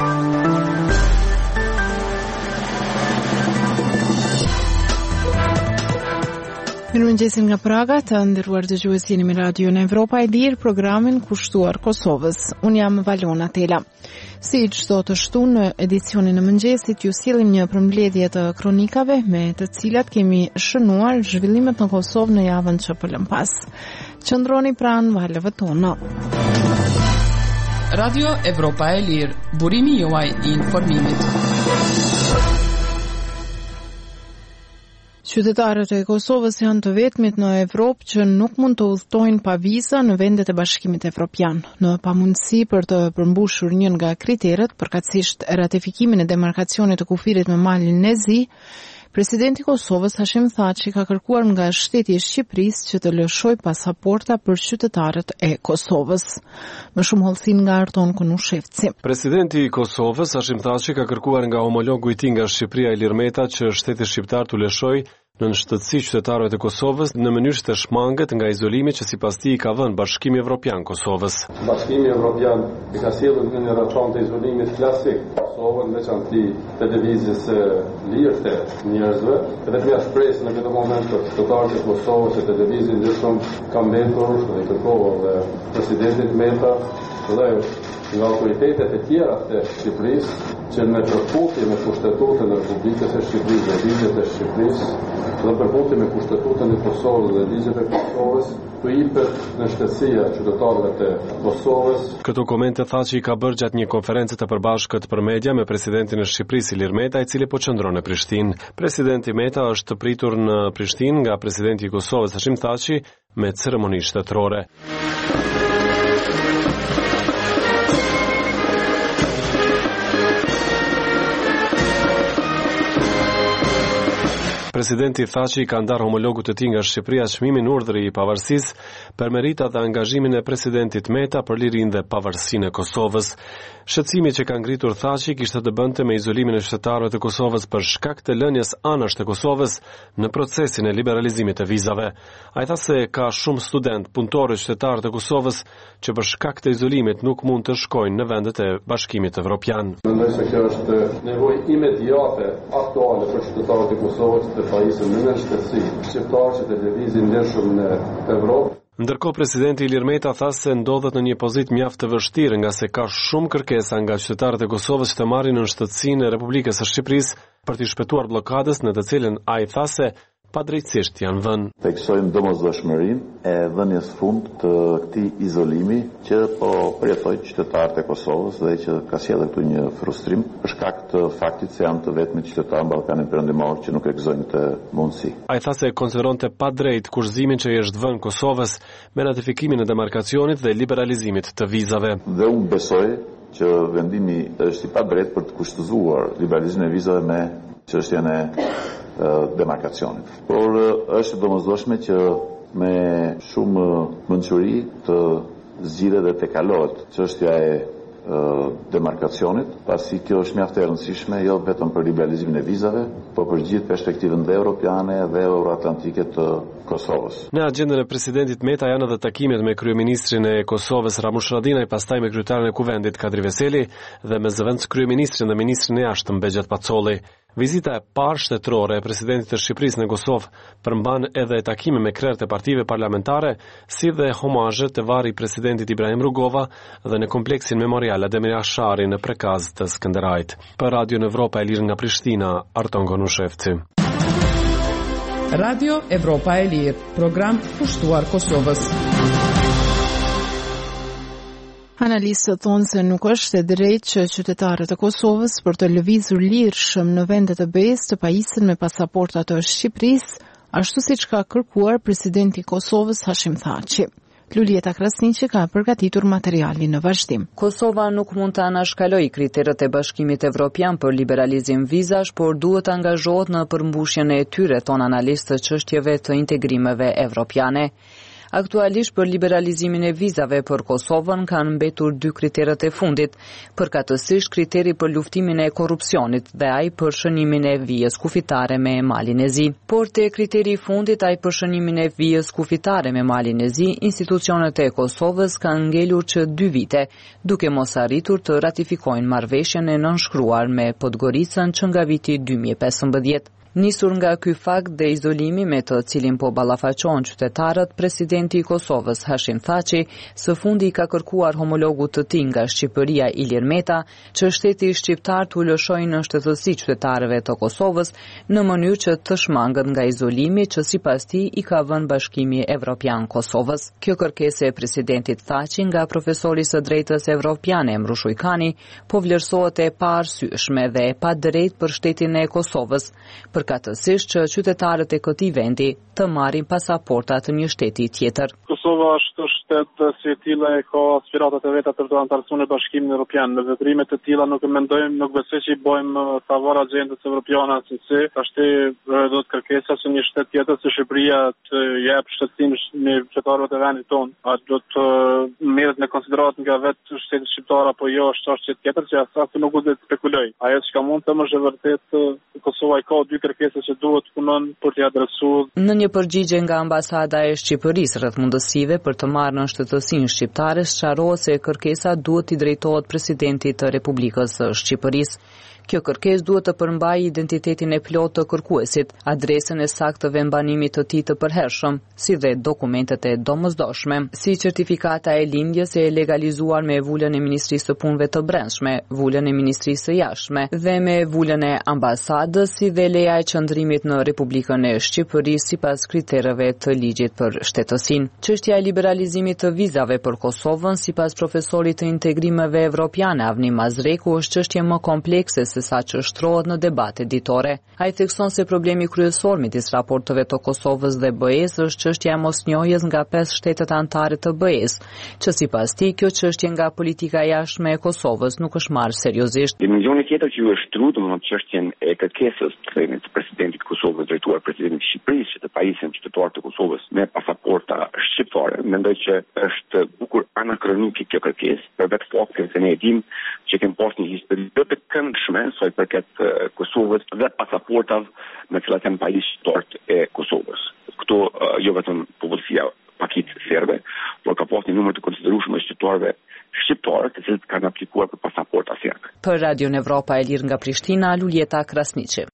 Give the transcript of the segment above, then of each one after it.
Mirëmëngjesin nga Praga, të nderuar dëgjues, jeni me Radio në Evropa e Lirë, programin kushtuar Kosovës. Unë jam Valona Tela. Si çdo të shtunë në edicionin e mëngjesit, ju sjellim një përmbledhje të kronikave me të cilat kemi shënuar zhvillimet në Kosovë në javën që po lëm pas. Qëndroni pranë valëve tona. Radio Evropa e Lirë, burimi juaj i informimit. Qytetarët e Kosovës janë të vetmit në Evropë që nuk mund të udhtojnë pa viza në vendet e Bashkimit Evropian. Në pamundësi për të përmbushur njën nga kriteret, përkatësisht ratifikimin e demarkacionit të kufirit me malin e Zi, Presidenti i Kosovës Hashim Thaçi ka kërkuar nga shteti i Shqipërisë që të lëshojë pasaporta për qytetarët e Kosovës. Më shumë hollësin nga Arton Konushevci. Presidenti i Kosovës Hashim Thaçi ka kërkuar nga homologu i tij nga Shqipëria Ilir Meta që shteti shqiptar të lëshojë në shtetësi qytetarëve të Kosovës në mënyrë të shmanget nga izolimi që sipas tij i ka vënë Bashkimi Evropian Kosovës. Bashkimi Evropian i ka sjellur në një rrethon të izolimit klasik Kosovën, veçanti të lëvizjes së lirë të njerëzve. Edhe kjo shpresë në këtë moment të qytetarët e Kosovës që të lëvizin ndeshëm ka mbetur dhe kërkova dhe presidentit Meta dhe nga autoritetet e tjera të Shqipërisë që në përputhje me Kushtetutën e Republikës së Shqipërisë dhe ligjet e Shqipërisë dhe përputhje me Kushtetutën e Kosovës dhe ligjet e Kosovës të jepet në shtetësia qytetarëve të Kosovës. Këto komente Thaçi ka bërë gjatë një konferencë të përbashkët për media me presidentin e Shqipërisë Ilir Meta, i cili po qëndron në Prishtinë. Presidenti Meta është pritur në Prishtinë nga presidenti i Kosovës Hashim Thaçi me ceremoni shtetërore. Presidenti Thaçi ka ndarë homologut të tij nga Shqipëria çmimin urdhri i pavarësisë për meritat dhe angazhimin e presidentit Meta për lirinë dhe pavarësinë e Kosovës. Shqetësimi që ka ngritur Thaçi kishte të bënte me izolimin e qytetarëve të Kosovës për shkak të lënies anash të Kosovës në procesin e liberalizimit të vizave. Ai tha se ka shumë student, punëtorë, qytetarë të Kosovës që për shkak të izolimit nuk mund të shkojnë në vendet e Bashkimit Evropian. Mendoj se kjo është nevojë imediate, aktuale për qytetarët e Kosovës të pajisën në shtetësi, shqiptarë që të lëvizin ndeshëm në Evropë. Ndërkohë presidenti Ilir Meta tha se ndodhet në një pozitë mjaft të vështirë nga se ka shumë kërkesa nga qytetarët e Kosovës që të marrin në shtetësinë e Republikës së Shqipërisë për të shpëtuar bllokadës në të cilën ai tha se padrejtësisht janë vënë. Theksojmë domosdoshmërinë e dhënies fund të këtij izolimi që po përjetoj qytetarët e Kosovës dhe që ka sjellë këtu një frustrim për shkak të faktit se janë të vetmit qytetarë në Ballkanin Perëndimor që nuk e gëzojnë të mundësi. Ai tha se konsideronte padrejt kurzimin që i është vënë Kosovës me ratifikimin e demarkacionit dhe liberalizimit të vizave. Dhe unë besoj që vendimi është i padrejtë për të kushtozuar liberalizimin e vizave me çështjen e demarkacionit. Por është domosdoshme që me shumë mençuri të zgjidhet dhe të kalohet çështja e demarkacionit, pasi kjo është mjaft e rëndësishme jo vetëm për liberalizimin e vizave, por për gjithë perspektivën dhe europiane dhe euroatlantike të Kosovës. Në agjendën e presidentit Meta janë edhe takimet me kryeministrin e Kosovës Ramush Haradinaj, pastaj me kryetarin e kuvendit Kadri Veseli dhe me zëvendës kryeministrin dhe ministrin e jashtëm Bexhet Pacolli. Vizita e parë shtetërore e presidentit të Shqipërisë në Kosovë përmban edhe takime me krerët e partive parlamentare, si dhe homazhe të varri presidentit Ibrahim Rugova dhe në kompleksin memorial Ademir Ashari në Prekaz të Skënderajit. Për Radio Evropa e Lirë nga Prishtina, Arton Konushevci. Radio Evropa e Lirë, program kushtuar Kosovës. Analistët thonë se nuk është e drejtë që qytetarët e Kosovës për të lëvizur lirshëm në vendet e BE-s të pajisen me pasaporta të Shqipërisë, ashtu siç ka kërkuar presidenti i Kosovës Hashim Thaçi. Lulieta Krasniqi ka përgatitur materialin në vazhdim. Kosova nuk mund të anashkalojë kriteret e Bashkimit Evropian për liberalizim vizash, por duhet të angazhohet në përmbushjen e tyre, ton analistët çështjeve të integrimeve evropiane. Aktualisht për liberalizimin e vizave për Kosovën kanë mbetur 2 kriteret e fundit, përkatësisht kriteri për luftimin e korrupsionit dhe ai për shënimin e vijës kufitare me malin e zi. Por te kriteri i fundit, ai për shënimin e vijës kufitare me malin e zi, institucionet e Kosovës kanë ngelur që 2 vite, duke mos arritur të ratifikojnë marrëveshjen e nënshkruar me Podgoricën që nga viti 2015. Nisur nga ky fakt dhe izolimi me të cilin po ballafaqohen qytetarët, presidenti i Kosovës Hashim Thaçi së fundi ka kërkuar homologut të tij nga Shqipëria Ilir Meta që shteti shqiptar t'u lëshojë në shtetësi qytetarëve të Kosovës në mënyrë që të shmangët nga izolimi që sipas tij i ka vënë Bashkimi Evropian Kosovës. Kjo kërkesë e presidentit Thaçi nga profesori së drejtës evropiane Emru Shujkani po vlerësohet e paarsyeshme dhe e padrejtë për shtetin e Kosovës, përkatësisht që qytetarët e këtij vendi të marrin pasaporta të një shteti tjetër. Kosova është shtet si e tilla e ka aspiratat e veta për të anëtarësuar në Bashkimin Evropian. Në veprime të tilla nuk mendojmë, nuk besoj që i bëjmë favor agjendës evropiane se ashtu do të kërkesa se një shtet tjetër si Shqipëria të jap shtetësim në qytetarët e vendit tonë. A do të merret në konsiderat nga vetë shteti shqiptar apo jo është çështje tjetër që asaj nuk do të spekuloj. Ajo që mund të më është vërtet Kosova ka 2 kërkesa që duhet punon për t'i adresuar. Në një përgjigje nga ambasada e Shqipërisë rreth mundësive për të marrë në shtetësinë shqiptare, sqarohet se kërkesa duhet t'i drejtohet presidentit të Republikës së Shqipërisë. Kjo kërkesë duhet të përmbajë identitetin e plotë të kërkuesit, adresën e saktë të vendbanimit të tij të përhershëm, si dhe dokumentet e domosdoshme, si certifikata e lindjes e legalizuar me vulën e Ministrisë së Punëve të Brendshme, vulën e Ministrisë së Jashtme dhe me vulën e ambasadës, si dhe leja e qëndrimit në Republikën e Shqipërisë sipas kritereve të ligjit për shtetësinë. Çështja e liberalizimit të vizave për Kosovën, sipas profesorit të integrimeve evropiane Avni Mazreku, është çështje më komplekse se sa që shtrohet në debate ditore. Ai thekson se problemi kryesor midis raporteve të Kosovës dhe BE-s është çështja e mosnjohjes nga 5 shtetet anëtare të BE-s, që sipas tij kjo çështje nga politika jashtme e Kosovës nuk është marrë seriozisht. Dimensioni tjetër që ju është shtruar domethënë çështjen e kërkesës të presidentit të Kosovës drejtuar presidentit të Shqipërisë që të pajisën qytetarët e Kosovës me pasaporta shqiptare, mendoj që është bukur anakronike kjo kërkesë, për vetë faktin se ne e dimë që kemi pasur një histori të këndshme sa i përket Kosovës dhe pasaportave me cilat janë pajisë qytetarët e Kosovës. Këto jo vetëm popullsia pakit serbe, por ka pasur një numër të konsiderueshëm të qytetarëve shqiptarë të cilët kanë aplikuar për pasaporta serbe. Për Radion Evropa e Lirë nga Prishtina, Luljeta Krasniqi.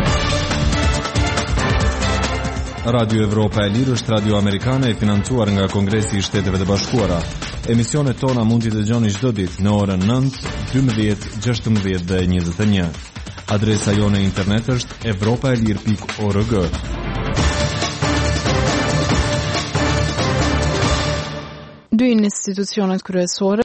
Radio Evropa e Lirë është radio amerikane e financuar nga Kongresi i Shteteve të Bashkuara. Emisionet tona mund t'i dëgjoni çdo ditë në orën 9, 12, 16 dhe 21. Adresa jone internet është evropaelir.org. Dy institucionet kryesore